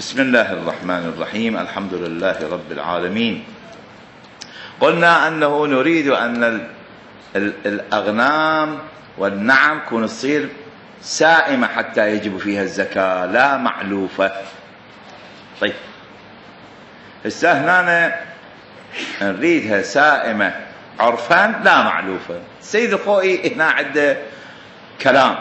بسم الله الرحمن الرحيم. الحمد لله رب العالمين. قلنا أنه نريد أن الأغنام والنعم تكون تصير سائمة حتى يجب فيها الزكاة، لا معلوفة. طيب هسه هنا نريدها سائمة عرفا لا معلوفة. السيد الخوئي هنا عنده كلام،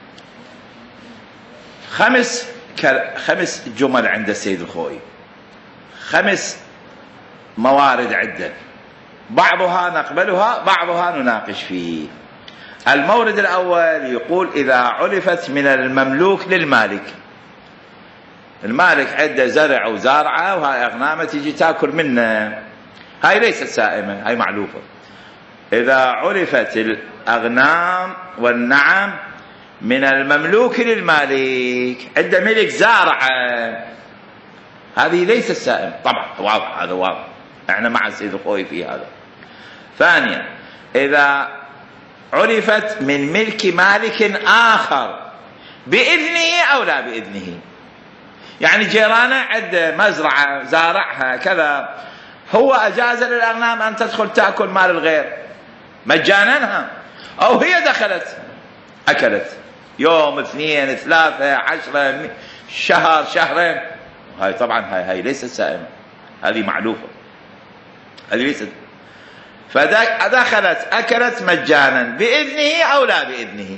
خمس جمل عند السيد الخوئي، 5 موارد عنده، بعضها نقبلها بعضها نناقش فيه. المورد الأول يقول إذا علفت من المملوك للمالك، المالك عنده زرع وزارعة وهاي أغنامة تيجي تاكل منه، هاي ليست سائمة، هاي معلوفة. إذا علفت الأغنام والنعم من المملوك للمالك، عنده ملك زارعة، هذه ليست سائمة طبعا، واضح، هذا واضح، احنا مع السيد الخوئي في هذا. ثانيا إذا علفت من ملك مالك آخر بإذنه أو لا بإذنه، يعني جيرانه عنده مزرعة زارعها كذا، هو أجاز للأغنام أن تدخل تأكل مال الغير مجانا، أو هي دخلت أكلت يوم 2 3 10 شهر شهرين، هاي طبعا هاي ليست سائمة، هذه معلوفة، هذه ليست. فدخلت أكلت مجانا بإذنه أو لا بإذنه،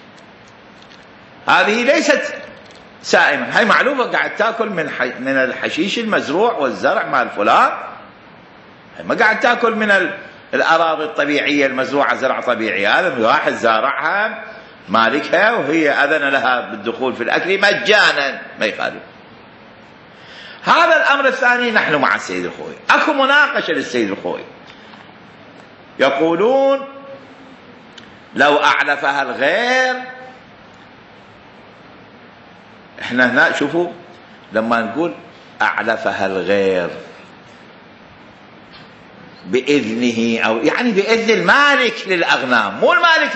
هذه ليست سائمة، هاي معلوفة، قاعد تأكل من الحشيش المزروع والزرع مال فلان، هاي ما قاعد تأكل من الأراضي الطبيعية المزروعة زرع طبيعي، هذا واحد زارعها مالكها وهي أذن لها بالدخول في الأكل مجانا، ما يخالف. هذا الأمر الثاني نحن مع السيد الخوئي. أكو مناقشة للسيد الخوئي، يقولون لو أعلفها الغير، احنا هنا شوفوا لما نقول أعلفها الغير بإذنه، أو يعني بإذن المالك للأغنام، مو المالك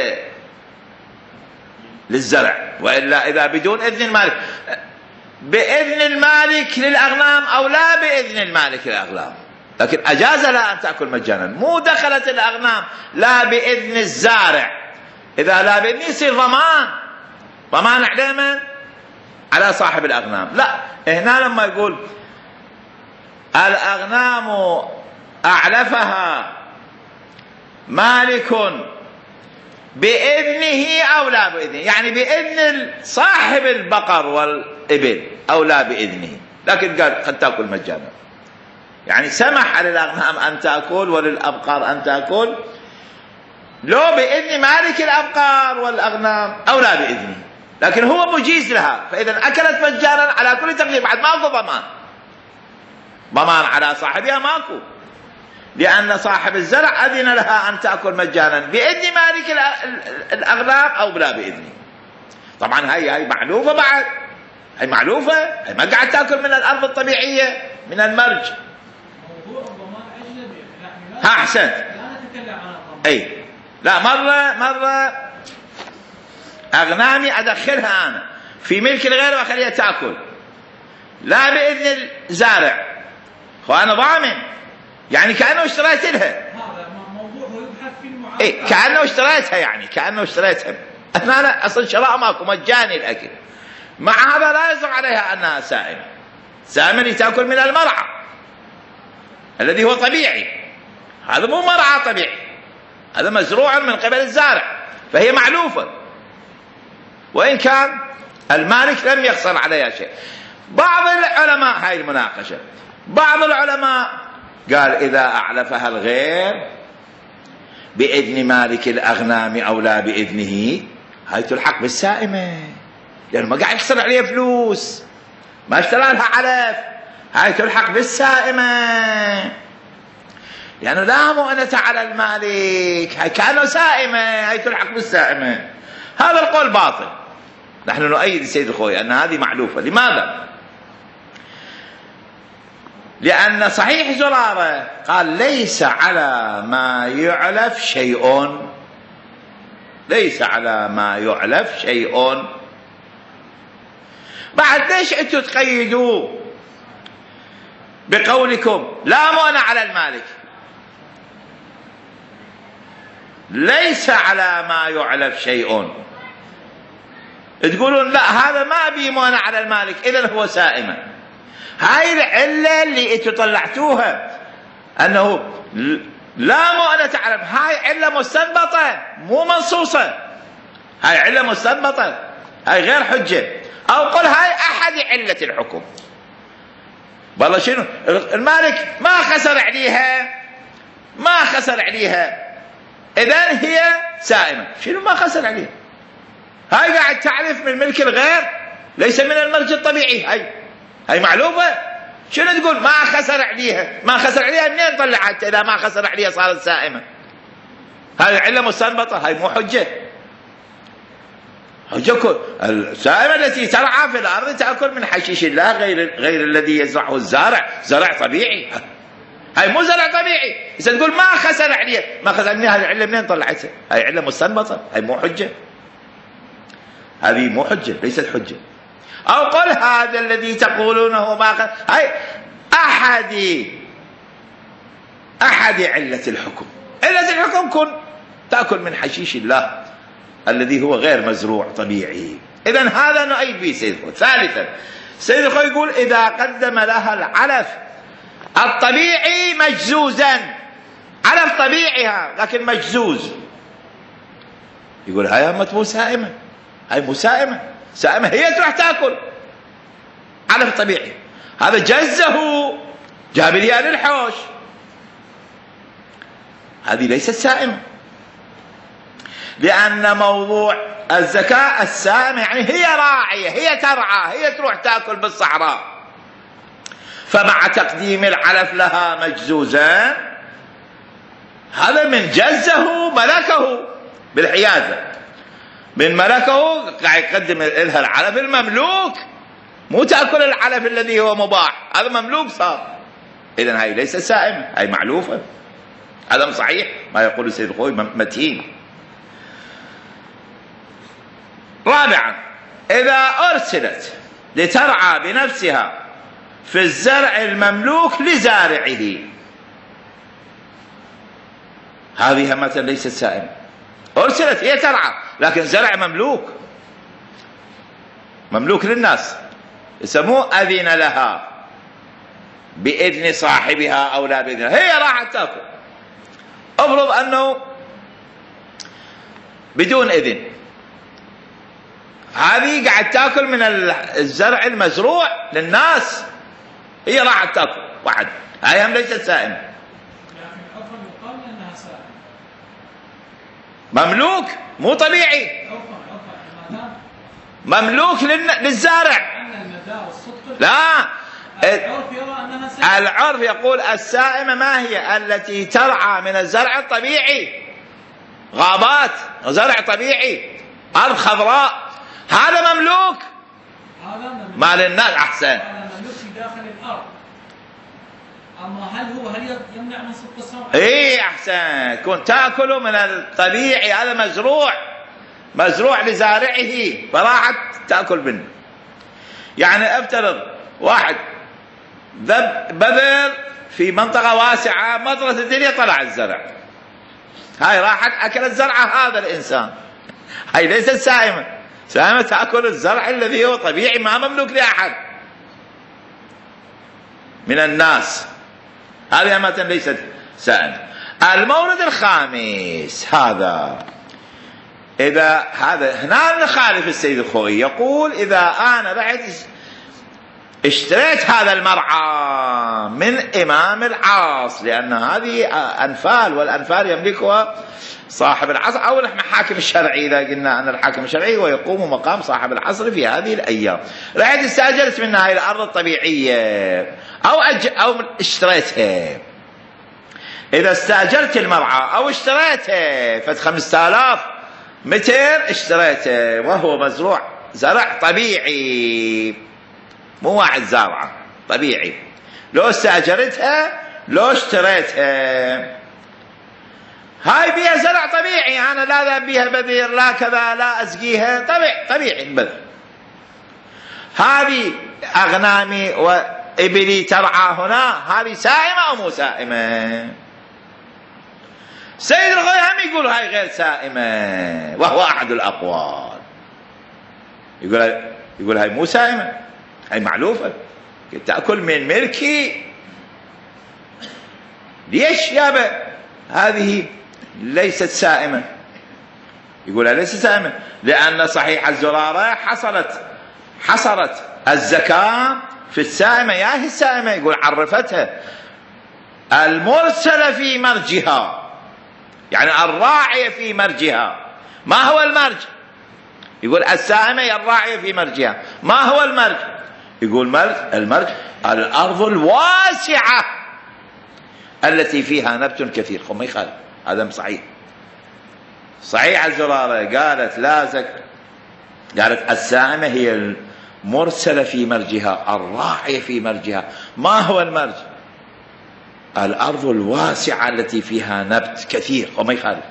للزرع، وإلا إذا بدون إذن المالك، بإذن المالك للأغنام أو لا بإذن المالك للأغنام، لكن أجاز لها أن تأكل مجانا، مو دخلت الأغنام لا بإذن الزارع، إذا لا بإذن يصير ضمان عليه من؟ على صاحب الأغنام. لا، هنا لما يقول الأغنام أعلفها مالك بإذنه أو لا بإذنه، يعني بإذن صاحب البقر والإبل أو لا بإذنه، لكن قال قد تأكل مجانا، يعني سمح للأغنام أن تأكل وللأبقار أن تأكل، لو بإذن مالك الأبقار والأغنام أو لا بإذنه، لكن هو مجيز لها، فإذا أكلت مجانا على كل تقدير، بعد ماكو ضمان على صاحبها، ماكو، لأن صاحب الزرع أذن لها أن تأكل مجانا بإذن مالك الأغنام أو لا بإذنه. طبعا هاي معلوفة، بعد هاي معلوفة، هاي ما قاعد تأكل من الأرض الطبيعية من المرج. ها أحسنت. أي لا، مرة أغنامي أدخلها أنا في ملك الغير وأخليها تأكل لا بإذن الزارع، وأنا ضامن، يعني كأنه اشتريت لها، هذا موضوع يبحث في المعاملة، إيه كأنه اشتريتها، يعني كأنه اشتريتها، أنا أصل شراء ماكو مجاني الأكل، مع هذا لا يصدق عليها أنها سائمة اللي تأكل من المرعى الذي هو طبيعي، هذا مو مرعى طبيعي، هذا مزروع من قبل الزارع، فهي معلوفة، وإن كان المالك لم يخسر عليها شيء. بعض العلماء، هاي المناقشة، بعض العلماء قال إذا أعلفها الغير بإذن مالك الأغنام أو لا بإذنه، هاي تلحق بالسائمة، لأنه ما قاعد يخسر عليها فلوس، ما اشترى لها علف، هاي تلحق بالسائمة، لأنه لا مؤنة على المالك، هاي كأنه سائمة، هاي تلحق بالسائمة. هذا القول باطل، نحن نؤيد السيد الخوئي أن هذه معلوفة. لماذا؟ لأن صحيح زرارة قال ليس على ما يعلف شيء، ليس على ما يعلف شيء، بعد ليش انتم تقيدوا بقولكم لا مؤنة على المالك؟ ليس على ما يعلف شيء. تقولون لا هذا ما بي مؤنة على المالك إذن هو سائمة. هاي العلة اللي انتم طلعتوها أنه لا مؤنة على، هاي علة مستنبطة مو منصوصة، هاي علة مستنبطة، هاي غير حجة. أو قل هاي أحد علة الحكم. والله شنو المالك ما خسر عليها، ما خسر عليها، إذن هي سائمة. شنو ما خسر عليها؟ هاي قاعد تعرف من ملك الغير، ليس من المرج الطبيعي. هاي معلومة. شنو تقول ما خسر عليها؟ ما خسر عليها منين طلعت؟ إذا ما خسر عليها صارت سائمة. هاي علة مستنبطة، هاي مو حجة. حجة السائمة التي ترعى في الأرض تأكل من حشيش الله غير الذي يزرعه الزارع، زرع طبيعي. هاي مو زرع طبيعي. إذا تقول ما خسر عليها، ما خسر عليها، هاي العلة منين طلعتها؟ هاي علة مستنبطة، هاي مو حجة. هذه مو حجة، ليست حجة. أو قل هذا الذي تقولونه ما خسر، هاي أحد علة الحكم. علة الحكم كن تأكل من حشيش الله الذي هو غير مزروع طبيعي. إذن هذا نؤيد به سيد الخوي. ثالثا سيد الخوي يقول إذا قدم لها العلف الطبيعي مجزوزا، علف طبيعها لكن مجزوز، يقول هاي مو سائمة، هاي مو سائمة. سائمة هي تروح تأكل علف طبيعي. هذا جزه جاب ريال الحوش، هذه ليست سائمة. لأن موضوع الزكاة السائمة يعني هي راعية، هي ترعى، هي تروح تأكل بالصحراء. فمع تقديم العلف لها مجزوزا، هذا من جزه ملكه بالحيازة، من ملكه قاعد يقدم لها العلف المملوك، مو تأكل العلف الذي هو مباح، هذا مملوك صار. إذن هاي ليست سائمة، هاي معلوفة. هذا صحيح ما يقول السيد الخوي، متين. رابعا إذا أرسلت لترعى بنفسها في الزرع المملوك لزارعه، هذه مثلا ليست سائمة. أرسلت هي ترعى لكن زرع مملوك للناس، يسموه أذن لها بإذن صاحبها أو لا بإذنها، هي راحت تأكل. افرض أنه بدون إذن، هذه قاعد تأكل من الزرع المزروع للناس، هي راحت تأكل واحد، هاي هم ليست سائمة. مملوك مو طبيعي، مملوك للزارع. لا، العرف يقول السائمة ما هي؟ التي ترعى من الزرع الطبيعي، غابات، زرع طبيعي، أرض خضراء، هذا مملوك مال الناس. أحسن، مملوك في داخل الأرض. أما هل يمنع من صدق الصرع؟ إيه أحسن، تكون تأكل من الطبيعي، هذا مزروع لزارعه فراحت تأكل منه. يعني افترض واحد بذر في منطقة واسعة، مطرة الدنيا طلع الزرع، هاي راحت أكلت زرع هذا الإنسان، هاي ليست سائمة. سائمة تأكل الزرع الذي هو طبيعي ما مملوك لأحد من الناس، هذه مثلا ليست سائمة. المورد الخامس هذا، إذا هذا هنا نخالف السيد الخوي، يقول إذا أنا رحت اشتريت هذا المرعى من إمام العاص، لأن هذه أنفال، والأنفال يملكها صاحب العصر أو المحاكم الشرعي. إذا قلنا أن الحاكم الشرعي ويقوم مقام صاحب العصر في هذه الأيام، رحت استأجرت منها هذه الأرض الطبيعية أو اشتريتها. إذا استأجرت المرعى أو اشتريتها فد 5000 متر اشتريته وهو مزروع زرع طبيعي، مو واحد زارعة طبيعي، لو استأجرتها لو اشتريتها، هاي بيها زرع طبيعي، أنا لا بيها بذير لا كذا لا أسقيها، طبيعي البذر. هذه أغنامي وإبلي ترعى هنا، هذه سائمة أو مو سائمة؟ سيد الخوي هم يقول هاي غير سائمة، وهو أحد الأقوال. يقول هاي مو سائمة، هاي معلوفة، تأكل من ملكي. ليش يابا هذه ليست سائمة؟ يقولها ليست سائمة لأن صحيح الزرارة حصرت الزكاة في السائمة. يا هي السائمة، يقول عرفتها المرسلة في مرجها، يعني الراعية في مرجها. ما هو المرج؟ يقول السائمة هي الراعية في مرجها. ما هو المرج؟ يقول المرج الأرض الواسعة التي فيها نبت كثير. ما يخالف، هذا صحيح. صحيح الزرارة قالت لا قالت السائمة هي المرسلة في مرجها، الراعية في مرجها. ما هو المرج؟ الأرض الواسعة التي فيها نبت كثير. وما يخالف.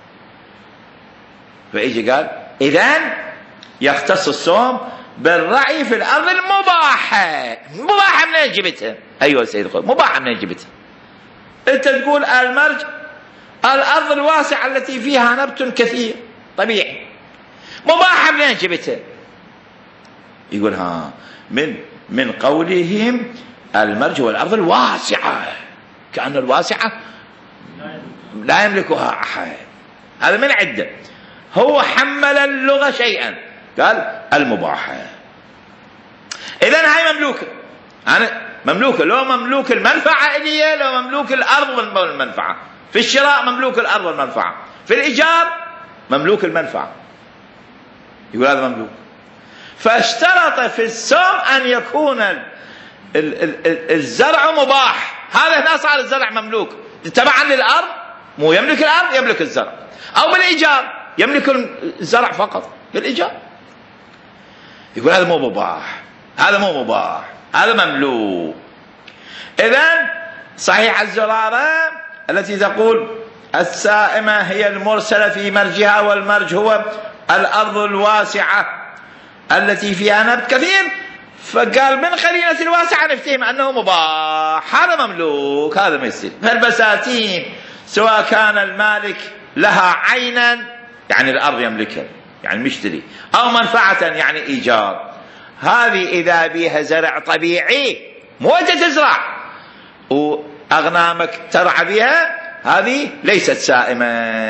فإيجي قال إذن يختص الصوم بالرعي في الأرض المباحة. مباحة منين جبتها؟ أيها السيد الخوي، مباحة منين جبتها؟ أنت تقول المرج الأرض الواسعة التي فيها نبت كثير طبيعي، مباحة منين جبتها؟ يقول من قولهم المرج هو الأرض الواسعة، كأن الواسعة لا يملكها أحد. هذا من عدة. هو حمل اللغة شيئا، قال المباحة. إذن هاي مملوكة، أنا مملوكة. لو مملوك المنفعة إلي، لو مملوك الأرض والمنفعة. في الشراء مملوك الأرض والمنفعة، في الإيجار مملوك المنفعة. يقول هذا مملوك. فاشترط في السوم أن يكون الزرع مباح. هذا هنا صار الزرع مملوك تبعا للأرض، مو يملك الأرض يملك الزرع. أو بالإيجار يملك الزرع فقط بالإيجار. يقول هذا مو مباح، هذا مو مباح، هذا مملوك. إذن صحيح الزرارة التي تقول السائمة هي المرسلة في مرجها، والمرج هو الأرض الواسعة التي فيها نبت كثير، فقال من قرينة الواسعة نفتهم أنه مباح، هذا مملوك، هذا ما يصير. فالبساتين سواء كان المالك لها عينا يعني الأرض يملكها يعني مشتري، أو منفعة يعني إيجار، هذه إذا بيها زرع طبيعي مو أنت تزرع وأغنامك ترعى بها، هذه ليست سائمة.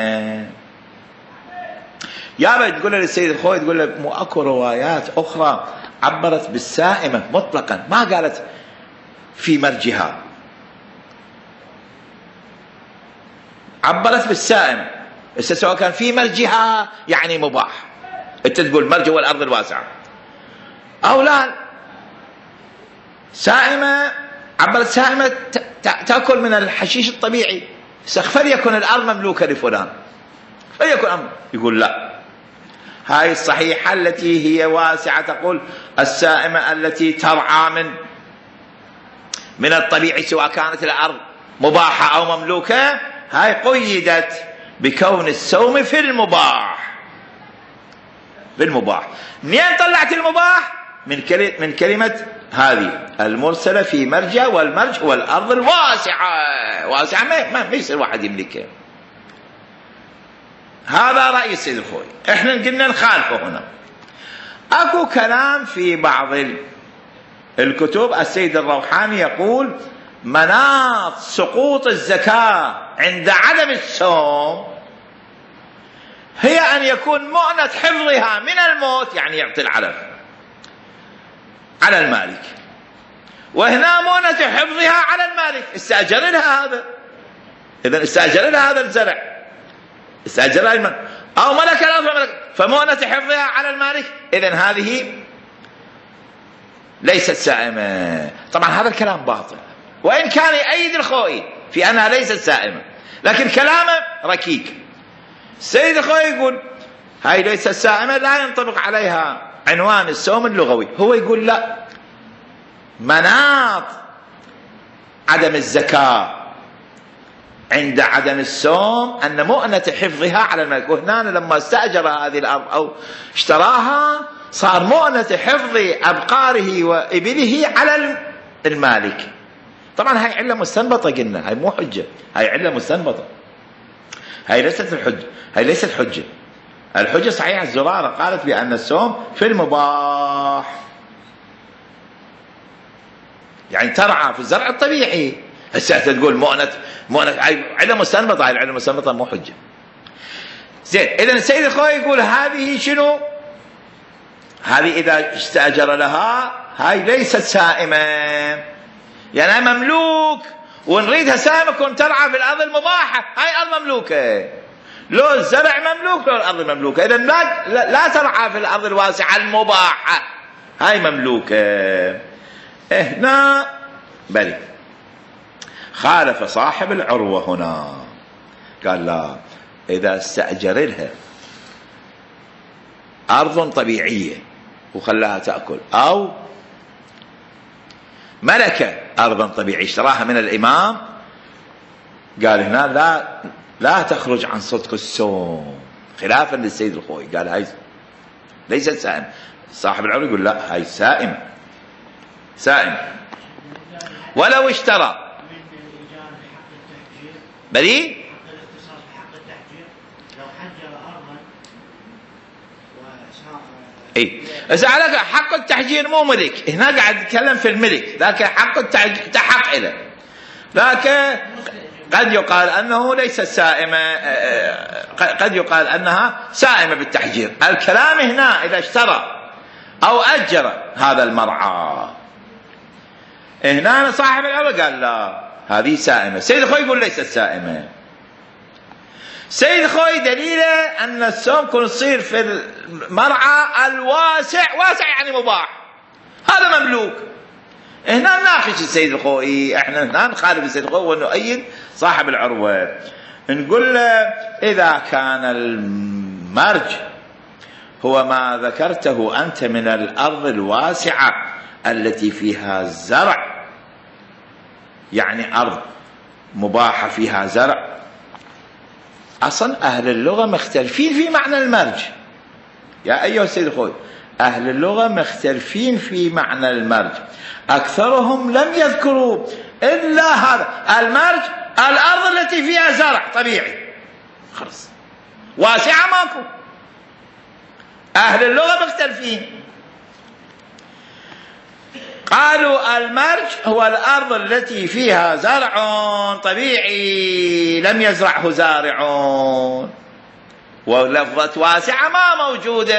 يابا تقول للسيد الخوي، تقول له مو أكو روايات أخرى عبرت بالسائمة مطلقا، ما قالت في مرجها، عبرت بالسائمة. سواء كان في مرجها يعني مباح، انت تقول مرج هو الأرض الواسعة، أو لا سائمة، عبرت سائمة تأكل من الحشيش الطبيعي، فليكن الأرض مملوكة لفلان، فليكن أمر. يقول لا، هاي الصحيحة التي هي واسعة تقول السائمة التي ترعى من الطبيعي سواء كانت الأرض مباحة أو مملوكة، هاي قيدت بكون السوم في المباح. بالمباح. منين طلعت المباح؟ من كلمة هذه المرسلة في مرجع، والمرج هو الأرض الواسعة. واسعة ما يصير واحد يملكها. هذا رأي السيد الخوي، احنا قلنا نخالفه هنا. اكو كلام في بعض الكتب، السيد الروحاني يقول مناط سقوط الزكاة عند عدم الصوم هي أن يكون مؤنة حفظها من الموت، يعني يعطي العلف على المالك، وهنا مؤنة حفظها على المالك، استأجر لها هذا، إذن استأجر لها هذا الزرع، استأجر لها المالك أو ملك الأرض، فمؤنة حفظها على المالك، إذن هذه ليست سائمة. طبعا هذا الكلام باطل، وإن كان يؤيد الخوئي في أنها ليست سائمة، لكن كلامه ركيك. السيد الخوئي يقول هاي ليست سائمة، لا ينطبق عليها عنوان الصوم اللغوي. هو يقول لا، مناط عدم الزكاة عند عدم الصوم أن مؤنة حفظها على الملك، وهنا لما استأجر هذه الأرض أو اشتراها صار مؤنة حفظ أبقاره وإبله على المالك. طبعا هاي علة مستنبطة، قلنا هاي مو حجة، هاي علة مستنبطة، هاي ليست الحجة، هاي ليست حجة. الحجة صحيح الزرارة قالت بأن السوم في المباح، يعني ترعى في الزرع الطبيعي. هسه تقول مؤنة هاي علة مستنبطة، هاي العلة المستنبطة مو حجة. زين، إذا السيد الخوي يقول هذه شنو؟ هذه إذا استأجر لها هاي ليست سائمة، يعني مملوك ونريدها سائمة كون ترعى في الأرض المباحة. هاي أرض مملوكة، لو الزرع مملوك لو الأرض مملوكة. إذا لا ترعى في الأرض الواسعة المباحة، هاي مملوكة. هنا بلي خالف صاحب العروة هنا، قال لا، إذا استأجر لها أرض طبيعية وخلاها تأكل، أو ملك أرضا طبيعية اشتراها من الإمام، قال هنا لا تخرج عن صدق السوم، خلافا للسيد الخوي. قال هاي ليست سائمة. صاحب العروة يقول لا، هاي سائمة، سائمة ولو اشترى. بلي اي اذا على حق التحجير مو ملك، هنا قاعد يتكلم في الملك، ذاك حق حق له، لكن قد يقال انه ليس سائمه، قد يقال انها سائمه بالتحجير. الكلام هنا اذا اشترى او اجر هذا المرعى، هنا صاحب العروة قال لا، هذه سائمه. سيد الخوي يقول ليست سائمه. سيد خوي دليله أن السوم كن يصير في المرعى الواسع، واسع يعني مباح، هذا مملوك. هنا نناقش السيد الخوي، احنا هنا نخالف السيد الخوي ونؤيد صاحب العروة. نقول له إذا كان المرج هو ما ذكرته أنت من الأرض الواسعة التي فيها زرع، يعني أرض مباحة فيها زرع، أصلا أهل اللغة مختلفين في معنى المرج. يا أيها السيد الخوي، أهل اللغة مختلفين في معنى المرج، أكثرهم لم يذكروا إلا هذا المرج، الأرض التي فيها زرع طبيعي، خلص، واسعة ماكو. أهل اللغة مختلفين، قالوا المرج هو الأرض التي فيها زرع طبيعي لم يزرعه زارع، ولفظة واسعة ما موجودة،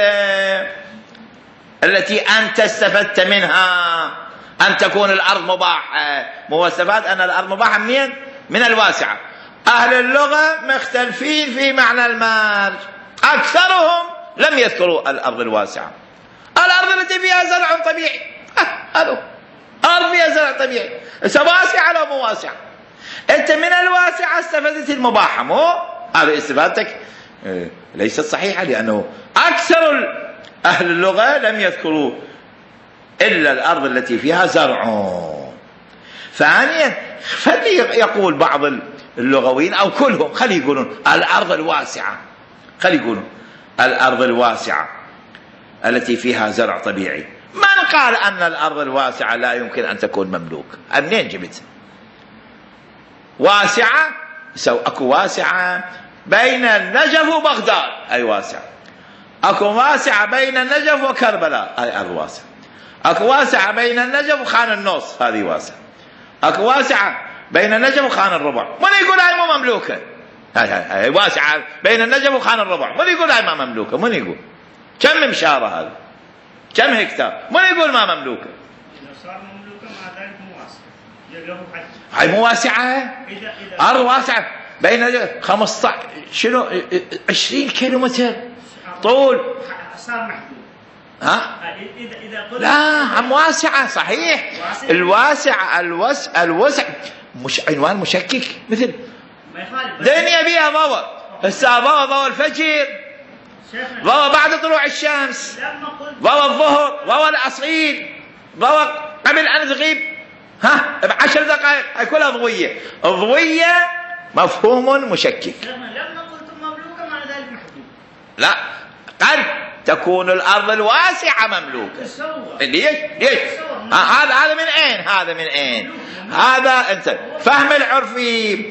التي أنت استفدت منها أن تكون الأرض مباحة. مو استفاد أن الأرض مباحة منين؟ من الواسعة. أهل اللغة مختلفين في معنى المرج، أكثرهم لم يذكروا الأرض الواسعة، الأرض التي فيها زرع طبيعي. هذا أرض فيها زرع طبيعي، واسعة لو مو واسعة. أنت من الواسعة استفدت المباحة، مو هذه استفادتك ليست صحيحة، لأنه أكثر أهل اللغة لم يذكروا إلا الأرض التي فيها زرع. ثانيا، فليقول بعض اللغويين أو كلهم، خلي يقولون الأرض الواسعة، خلي يقولون الأرض الواسعة التي فيها زرع طبيعي. من قال أن الأرض الواسعة لا يمكن أن تكون مملوك؟ منين جبت واسعة؟ أكو واسعة بين النجف وبغداد، أي واسعة. أكو واسعة بين النجف وكربلاء، أي أرض واسعة. أكو واسعة بين النجف وخان النص، هذه واسعة. أكو واسعة بين النجف وخان الربع. من يقول هاي مو مملوكة؟ هاي واسعة بين النجف وخان الربع، من يقول هاي ما مملوكة؟ من يقول؟ كم مشارة هذا؟ كم هكتار؟ من يقول ما مملوكة؟ إذا صار مملوكة مع ذلك مو واسعة، هاي مو واسعة؟ أرض واسعة بين 15 شنو 20 كيلومتر طول، صار محدود. ها؟ إذا قلت لا، هم واسعة صحيح. الواسع الوسع مش عنوان مشكك، مثل ما يخالف دنيا بيها ضوء، هسه ضوء الفجر، ضوء بعد طلوع الشمس، ضوء الظهر، ضوء العصير، ضوء قبل أن تغيب، ب10 دقائق، هاي كلها ضوية. الضوية مفهوم مشكك. لما قلتم مملوكة مع ذلك محدود. لا، قال تكون الأرض الواسعة مملوكة. ليش؟ هذا من أين؟ هذا أنت فهم العرفي.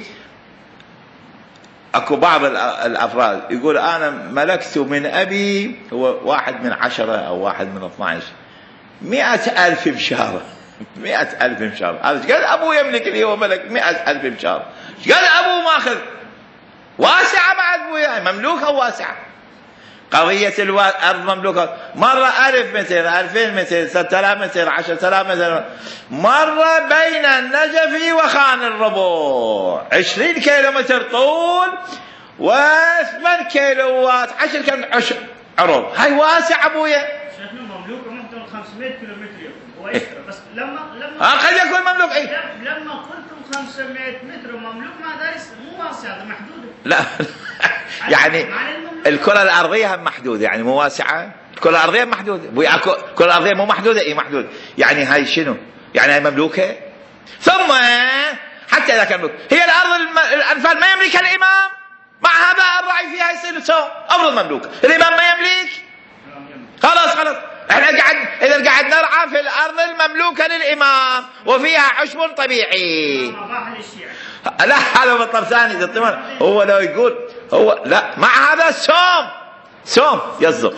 أكو بعض الأفراد يقول أنا ملكت من أبي، هو 1 من 10 أو 1 من 12، 100,000 مشارة. 100,000 مشارة. هذا ايش قال أبوه يملك اللي هو ملك 100,000 مشارة؟ ايش قال أبوه ماخذ؟ واسعة بعد أبويا، مملوكة واسعة. قضية الأرض مملوكة مرة 1000 متر، 2000 متر، 3000 متر، 10,000 متر. مرة بين النجف وخان الربوع 20 كيلومتر طول و8 كيلوات، 10 كم عرض. هاي واسع أبويا. شيخنا مملوكة محتوى 500 كيلومتر يكون ويسر، بس لما قد يكون مملوك. لما قلتم 500 متر مملوك ما دارس مو واسع، هذا محدود. لا يعني الكرة الأرضية هم محدودة، يعني مو واسعة. الكرة الأرضية محدودة، الكرة الأرضية مو محدودة. إيه محدودة؟ يعني هاي شنو؟ يعني هاي مملوكة. ثم حتى إذا كان مملوك، هي الأرض الأنفال ما يملكها الإمام، مع هذا الرعي فيها يصير سوء. أفرض مملوك، الإمام ما يملك، خلاص. احنا إذا قاعد نرعى في الأرض المملوكة للإمام وفيها عشب طبيعي. لا هذا مطلب ثاني. هو لو يقول هو لا، مع هذا سوم يصدق.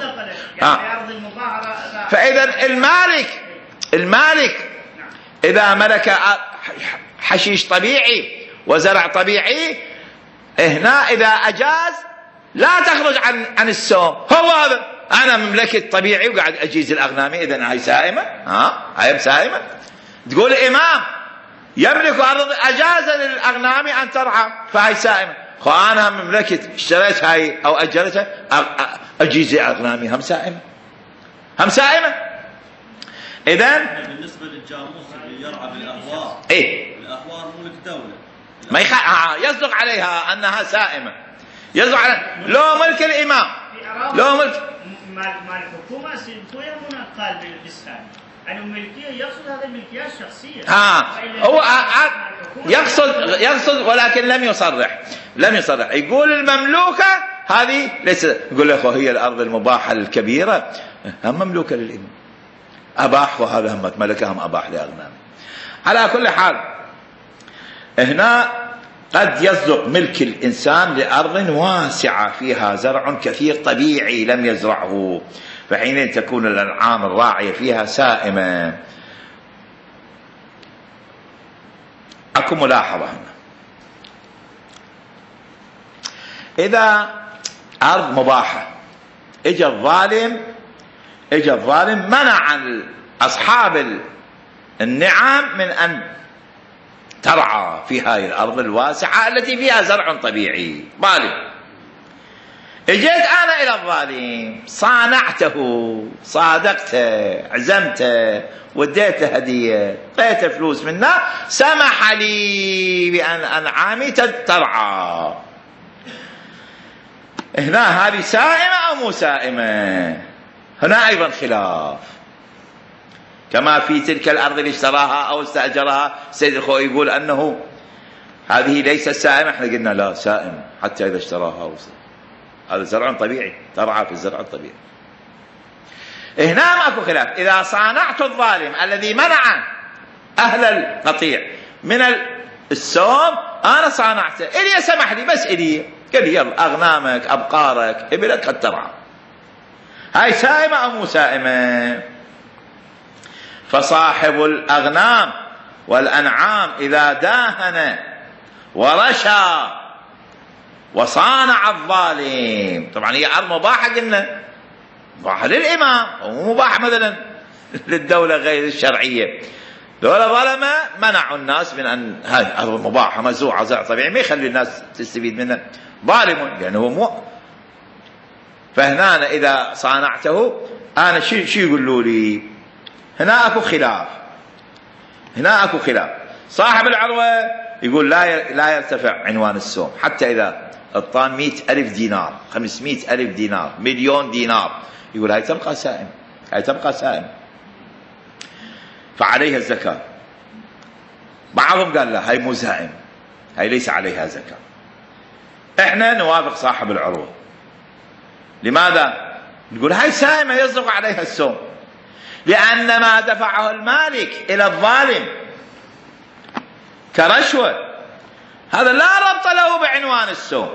فإذا المالك إذا ملك حشيش طبيعي وزرع طبيعي، هنا إذا أجاز لا تخرج عن السوم. هو هذا أنا مملكة طبيعي وقاعد أجيز الأغنامي، إذن هاي سائمة. هاي سائمة. تقول الإمام يملك أرض أجاز للأغنام أن ترعى، فهاي سائمة. أنا مملكة اشتريت هاي أو أجرتها، أجيز أغنامي، هم سائمة. إذن بالنسبة للجاموس اللي يرعى بالأهوار، الأهوار ملك دولة، ما يصدق عليها أنها سائمة. يصدق على لو ملك الإمام، لو ملك مال الحكومة سيبقوا قال بالسائمة. يعني الملكية يقصد هذه الملكية الشخصية. هو يقصد ولكن لم يصرح. يقول المملوكة هذه ليس، يقول له هي الأرض المباحة الكبيرة هم مملوكة للإمام، أباح، وهذا هم ملكهم أباح لأغنام. على كل حال هنا قد يصدق ملك الإنسان لأرض واسعة فيها زرع كثير طبيعي لم يزرعه، فحين تكون الأنعام الراعية فيها سائمة. أكو ملاحظة هنا، إذا أرض مباحة إجا الظالم منع أصحاب النعم من أن ترعى في هذه الأرض الواسعة التي فيها زرع طبيعي. ظالم، اجيت أنا إلى الظالم، صانعته، صادقته، عزمته، وديته هدية، اعطيته فلوس منه، سمح لي بأن أنعامي ترعى. هنا هذه سائمة أو مو سائمة؟ هنا أيضا خلاف، كما في تلك الأرض اللي اشتراها أو استأجرها سيد الخوي يقول أنه هذه ليست سائمة، احنا قلنا لا سائمة حتى إذا اشتراها هذا زرع طبيعي، ترعى في الزرع الطبيعي. هنا ماكو خلاف. إذا صانعت الظالم الذي منع أهل القطيع من السوم، أنا صانعته، إلي سمح لي، بس إلي قال لي يلا أغنامك، أبقارك، إبلك قد ترعى. هاي سائمة أو مو سائمة؟ فصاحب الأغنام والأنعام إذا داهن ورشى وصانع الظالم، طبعا هي أرض مباحة، قلنا مباحة للإمام ومو مباحة مثلا للدولة غير الشرعية. دولة ظلمة منعوا الناس من أن هاي أرض مباحة مزروعة زرع طبيعي، ما يخلي الناس تستفيد منها، ظالم لأنه هو مو. فهنا إذا صانعته أنا شو يقولوا لي؟ هنا أكو خلاف. صاحب العروة يقول لا يرتفع عنوان السوم حتى إذا الطان 100,000 دينار، 500,000 دينار، 1,000,000 دينار، يقول هاي تبقى سائم، فعليها الزكاة. بعضهم قال لا، هاي مو سائم، هاي ليس عليها زكاة. احنا نوافق صاحب العروة. لماذا؟ نقول هاي سائمة يصدق عليها السوم، لأن ما دفعه المالك إلى الظالم كرشوة هذا لا ربط له بعنوان السوم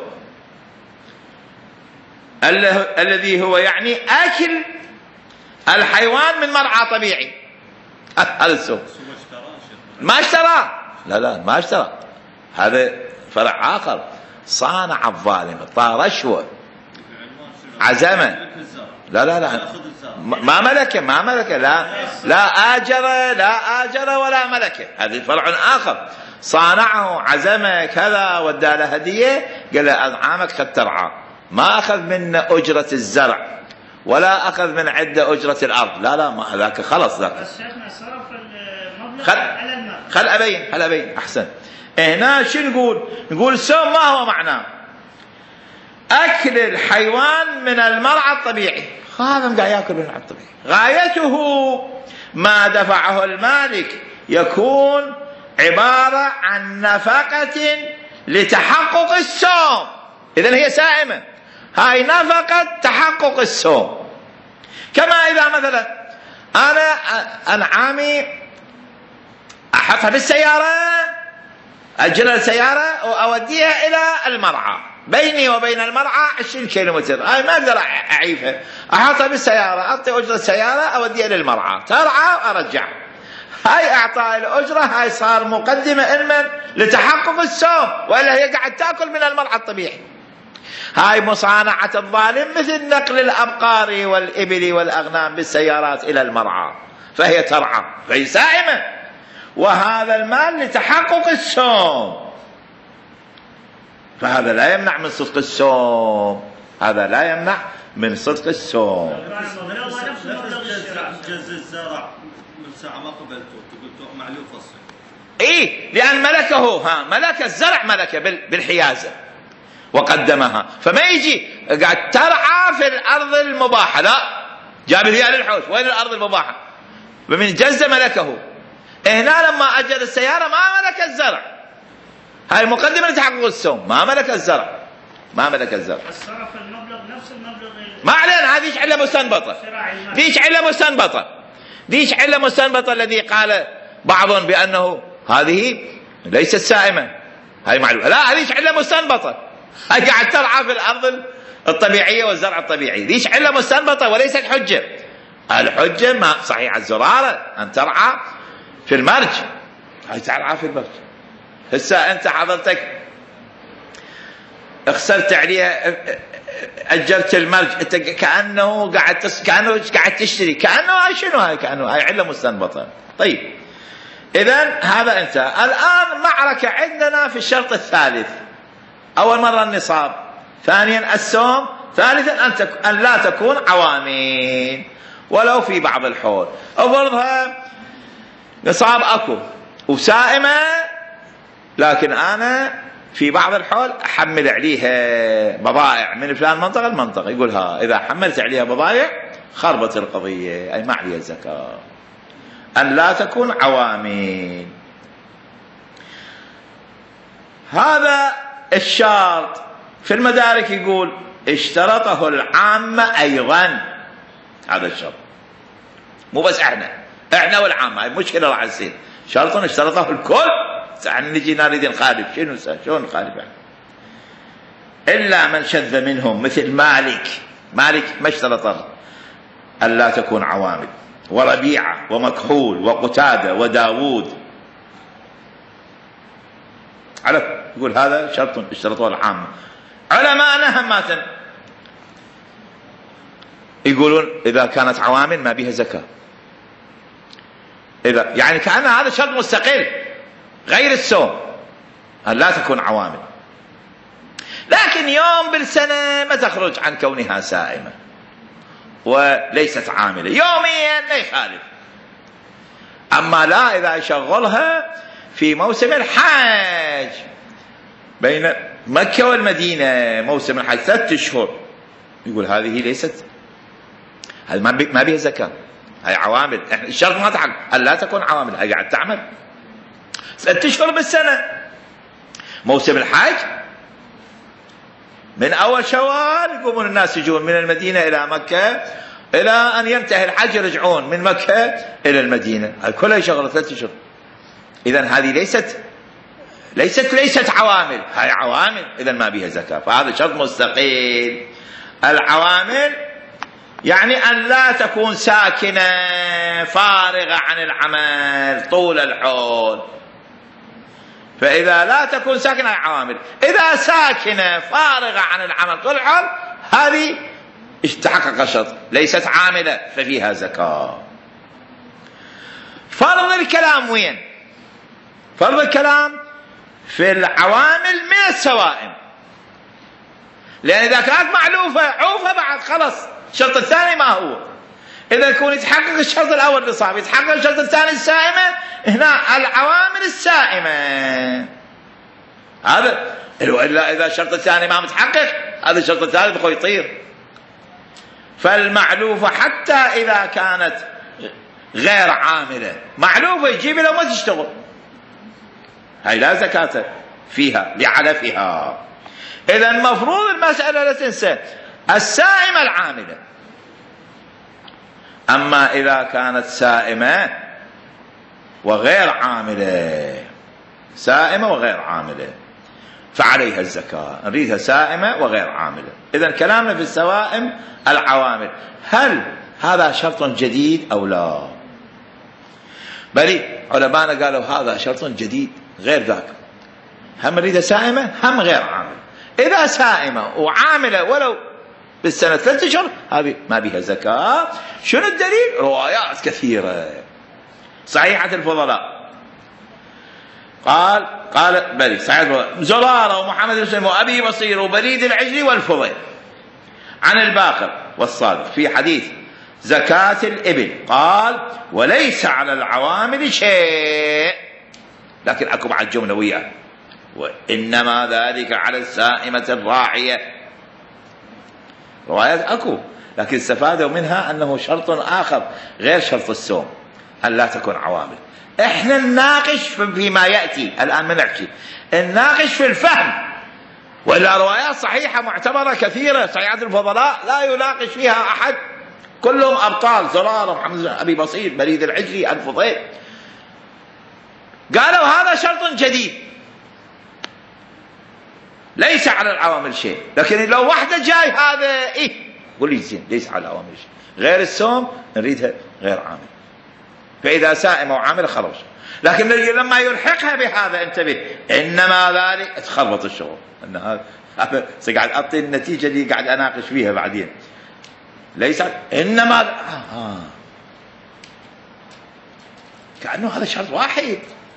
الذي هو يعني أكل الحيوان من مرعى طبيعي. هذا السوم ما اشترى، لا ما اشترى، هذا فرع آخر. صانع الظالم اعطى رشوة عزمه، لا ما ملكه لا آجر ولا ملكه، هذا فرع آخر. صانعه عزمه كذا ودى له هدية، قال له أنعامك خذ ترعى، ما أخذ من أجرة الزرع ولا أخذ من عدة أجرة الأرض، لا ما ذاك خلص ذاك. الشيخنا صرف المبلغ على المال. خل أبين أحسن. هنا شو نقول السوم ما هو معناه أكل الحيوان من المرعى الطبيعي، هذا قاعد يأكل من المرعى الطبيعي، غايته ما دفعه المالك يكون عبارة عن نفقة لتحقق السوم، إذن هي سائمة، هاي نفقة تحقق السوم. كما إذا مثلا أنا أنعامي أحطها بالسيارة، أجر السيارة وأوديها إلى المرعى، بيني وبين المرعى 20 كيلومتر، هاي ما أقدر أعيفها، أحطها بالسيارة، أعطي أجرة السيارة أوديها للمرعى، ترعى وأرجع، هاي أعطاء الأجرة، هاي صار مقدمة علما لتحقق السوم، وإلا هي قاعد تأكل من المرعى الطبيعي. هاي مصانعة الظالم مثل نقل الأبقار والإبل والأغنام بالسيارات إلى المرعى، فهي ترعى، فهي سائمة، وهذا المال لتحقق السوم، فهذا لا يمنع من صدق السوم، هذا لا يمنع من صدق السوم. جز الزرع من ساعة ما قبلته تقول معلوم فصل، لأن ملك الزرع ملكه بالحيازة وقدمها، فما يجي قاعد ترعى في الأرض المباحة، لا جاب ذيال الحوش، وين الأرض المباحة؟ فمن جز ملكه. هنا لما أجر السيارة ما ملك الزرع، هاي المقدمة لتحقق السوم، ما ملك الزرع. الصرف المبلغ نفس المبلغ، ما علينا، هذه علة مستنبطة، ديش علة مستنبطة الذي قال بعضهم بأنه هذه ليست سائمة، هاي معلومة، لا هذه علة مستنبطة، هاي قاعد ترعى في الأرض الطبيعية والزرع الطبيعي، ديش علة مستنبطة وليست حجة. الحجة ما صحيح الزرارة أن ترعى في المرج، هاي ترعى في المرج. هسه أنت حضرتك اخسرت عليها، أجرت المرج، أنت كأنه قاعد تشتري، كأنه شنو هاي؟ كأنه هاي علة مستنبطة. طيب إذن هذا أنت الآن معركة عندنا في الشرط الثالث، أول مرة النصاب، ثانيا السوم، ثالثا أن لا تكون عوامين ولو في بعض الحول. أفرضها نصاب أكو وسائمة، لكن أنا في بعض الحول أحمل عليها بضائع من فلان منطقة المنطقة، يقول إذا حملت عليها بضائع خربت القضية، أي ما عليها زكاة. أن لا تكون عوامين، هذا الشرط في المدارك يقول اشترطه العامة أيضا، هذا الشرط مو بس احنا والعامة، هاي مشكلة راح تصير، شرط اشترطه الكل، نجي نريد نخالف، شلون نخالف يعني؟ إلا من شذ منهم، مثل مالك ما اشترط أن لا تكون عوامل، وربيعة ومكحول وقتادة وداود، يقول هذا شرط اشترطه العامة. علماءنا هماتن يقولون إذا كانت عوامل ما بها زكاة، إذا يعني كأن هذا شرط مستقل غير السوم، أن لا تكون عوامل، لكن يوم بالسنة ما تخرج عن كونها سائمة وليست عاملة، يوميا لا يخالف. أما لا إذا يشغلها في موسم الحج بين مكة والمدينة، موسم الحج 3 أشهر، يقول هذه ليست، هذه ما بها زكاة، هاي عوامل، الشرط ما تحقق، أن لا تكون عوامل، هاي قاعد تعمل 3 أشهر بالسنة، موسم الحج من أول شوال يقومون الناس يجون من المدينة إلى مكة، إلى أن ينتهي الحج يرجعون من مكة إلى المدينة. هذه كلها شغلة 3 أشهر. إذن هذه ليست عوامل، هاي عوامل إذن ما بها زكاة، فهذا شرط مستقيل. العوامل يعني أن لا تكون ساكنة فارغة عن العمل طول الحول. فإذا لا تكون ساكنة عن العوامل، إذا ساكنة فارغة عن العمل طول الحول، هذه تحقق الشرط، ليست عاملة ففيها زكاة. فرض الكلام وين؟ فرض الكلام في العوامل من السوائم، لأن إذا كانت معلوفة عوفة بعد خلص. الشرط الثاني ما هو؟ إذا يكون يتحقق الشرط الأول نصاب، يتحقق الشرط الثاني السائمة، هنا العوامل السائمة. هذا إلا إذا الشرط الثاني ما متحقق، هذا الشرط الثالث بخو يطير. فالمعلوفة حتى إذا كانت غير عاملة، معلوفة يجيب لو ما تشتغل، هاي لا زكاة فيها لعلفها. إذا المفروض المسألة لا تنسى السائمة العاملة. أما إذا كانت سائمة وغير عاملة، سائمة وغير عاملة، فعليها الزكاة. نريدها سائمة وغير عاملة. إذا كلامنا في السوائم العوامل، هل هذا شرط جديد أو لا؟ بل علماءنا قالوا هذا شرط جديد غير ذاك، هم نريدها سائمة هم غير عاملة. إذا سائمة وعاملة ولو بالسنة 3 أشهر، هذه ما بها زكاة. شنو الدليل؟ روايات كثيرة صحيحة الفضلاء. قال بلي صحيح زرارة ومحمد بن سلمة وأبي بصير وبريد العجلي والفضيل عن الباقر والصادق في حديث زكاة الإبل، قال وليس على العوامل شيء، لكن أكو بعد جملة وياه، وإنما ذلك على السائمة الراعية. روايات أكو، لكن استفادوا منها أنه شرط آخر غير شرط السوم، أن لا تكون عوامل. إحنا نناقش فيما يأتي الآن، ما نحكي، نناقش في الفهم. وإلا روايات صحيحة معتبرة كثيرة صحيحة الفضلاء لا يناقش فيها أحد، كلهم أبطال، زرارة محمد أبي بصير بريد العجلي الفضيل. قالوا هذا شرط جديد ليس على العوامل شيء، لكن لو واحدة جاي هذا قول لي زين ليس على العوامل شيء، غير السوم نريدها غير عامل. فإذا سائمة وعاملة خلاص، لكن لما يلحقها بهذا انتبه، إنما ذلك تخربط الشغل. أن هذا قاعد أعطي النتيجة اللي قاعد أناقش فيها بعدين. ليس إنما كأنه هذا شرط واحد،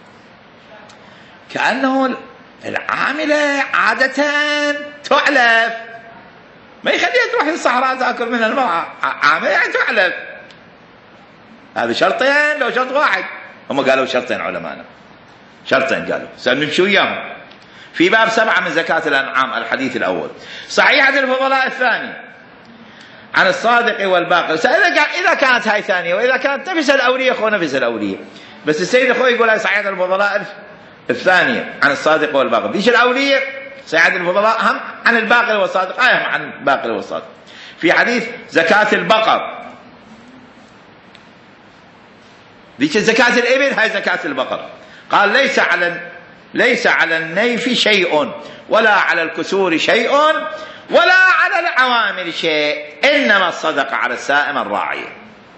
كأنه العاملة عادة تعلف، ما يخليها تروح الصحراء تأكل من المرعى، عاملة يعني تعلف. هذا شرطين لو شرط واحد، هم قالوا شرطين علماءنا، شرطين قالوا سنمشي وياهم. في باب 7 من زكاة الأنعام الحديث الأول، صحيحة الفضلاء الثاني عن الصادق والباقر. إذا كانت هاي ثانية، وإذا كانت نفس الأولية أخو نفس الأولية، بس السيد أخوي يقول هاي صحيحة الفضلاء الثانية عن الصادق والباقر، ليش الأولية صحيحة الفضلاء هم عن الباقر والصادق، هم عن الباقر والصادق. في حديث زكاة البقر، ليش زكاة الإبل هاي زكاة البقر، قال ليس على النيف شيء ولا على الكسور شيء ولا على العوامل شيء، إنما الصدقة على السائم الراعية.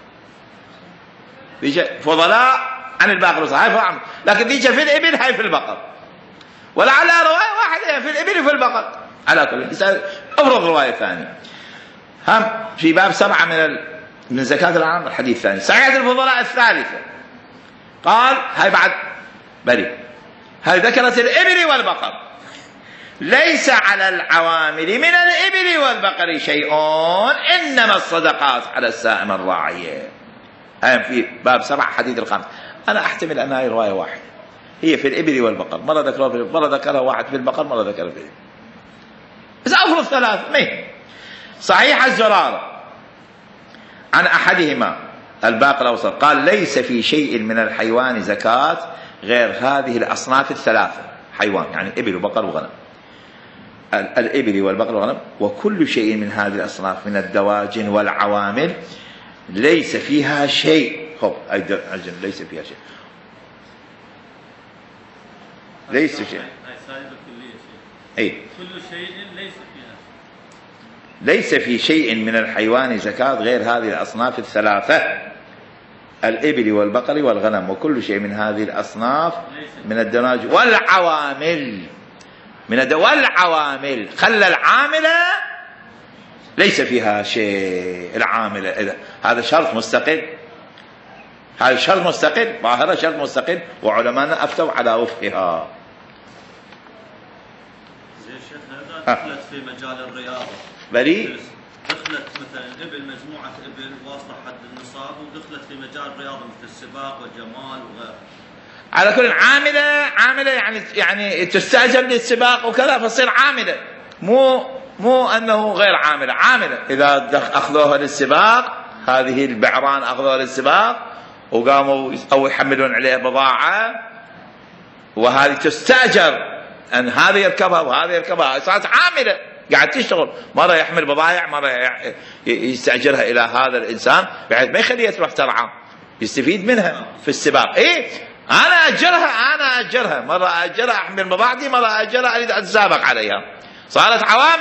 فضلاء عن الباقر والصادق، لكن ديجا في الإبل هاي في البقر، ولعل رواية واحدة في الإبل وفي البقر. على كل أفرض رواية ثانية. هم في باب 7 من زكاة الأنعام الحديث الثاني، صحيحة الفضلاء الثالثة، قال هاي بعد بري، هاي ذكرت الإبل والبقر، ليس على العوامل من الإبل والبقر شيء، إنما الصدقات على السائم الراعية. هاي في باب 7 حديث الخامس. أنا أحتمل أن هاي رواية واحدة، هي في الإبل والبقر، مرة ذكرها واحد في البقر، مرة ذكرها في الإبل، بس أفرض 3 مين. صحيح الزرارة عن أحدهما الباقر الأوسط، قال ليس في شيء من الحيوان زكاة غير هذه الأصناف الثلاثة، حيوان يعني إبل وبقر وغنم، الإبل والبقر والغنم وكل شيء من هذه الأصناف من الدواجن والعوامل ليس فيها شيء. ليس فيها شيء، ليس شيء. أي كل شيء ليس فيها، ليس في شيء من الحيوان زكاة غير هذه الأصناف الثلاثة: الإبل والبقر والغنم وكل شيء من هذه الأصناف من الدواجن والعوامل. والعوامل خلى العاملة ليس فيها شيء. العاملة هذا شرط مستقل، هذا شرط مستقل، ظاهرة شرط مستقل، وعلماءنا أفتوا على وفقها. زي شيخنا دخلت في مجال الرياضة، بريء دخلت مثلا الإبل، مجموعة إبل واصلة حد النصاب، ودخلت في مجال الرياضة مثل السباق والجمال وغيره. على كل عاملة يعني تستأجر للسباق وكذا فتصير عاملة، مو أنه غير عاملة. عاملة إذا أخذوها للسباق، هذه البعران أخذوها للسباق وقاموا أو يحملون عليها بضاعة، وهذه تستأجر أن هذا يركبها وهذا يركبها، صارت عاملة قاعد تشتغل، مرة يحمل بضائع، مرة يستأجرها إلى هذا الإنسان بحيث ما يخليها تروح ترعى، يستفيد منها في السباق. أنا أجرها، مرة أجرها أحمل بضاعتي، مرة أجرها أريد أتسابق عليها، صارت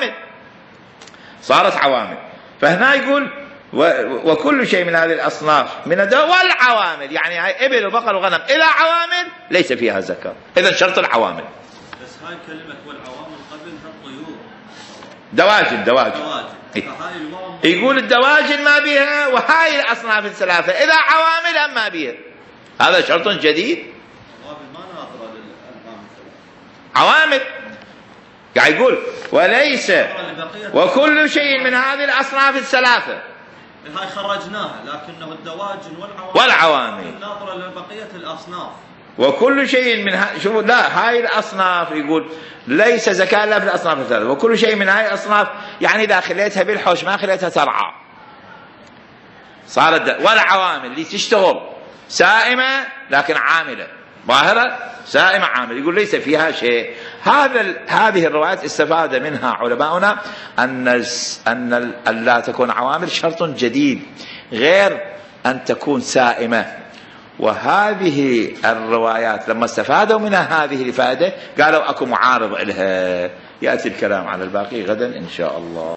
عوامل. فهنا يقول وكل شيء من هذه الأصناف من الدواء والعوامل، يعني هاي إبل وبقر وغنم إلى عوامل ليس فيها زكاة. إذن شرط العوامل. بس هاي كلمة والعوامل قبلها الطيور، دواجن. يقول الدواجن ما بيها، وهاي الأصناف الثلاثة إذا عوامل ما بيها، هذا شرط جديد. ما ناظرة للأنعام الثلاثة، عوامل قاعد يقول وليس وكل شيء من هذه الأصناف الثلاثة. هاي خرجناها، لكنه الدواجن والعوامل ناظرة لبقية الأصناف. وكل شيء من شوفوا، لا هاي الأصناف يقول ليس زكاة إلا في الأصناف الثلاثة. وكل شيء من هاي الأصناف يعني إذا خليتها بالحوش ما خليتها ترعى صارت والعوامل اللي تشتغل سائمة لكن عاملة، ظاهرة سائمة عاملة، يقول ليس فيها شيء. هذه الروايات استفاد منها علماؤنا أن لا تكون عوامل شرط جديد غير أن تكون سائمة. وهذه الروايات لما استفادوا منها هذه الفائدة قالوا أكو معارض لها. يأتي الكلام على الباقي غدا إن شاء الله.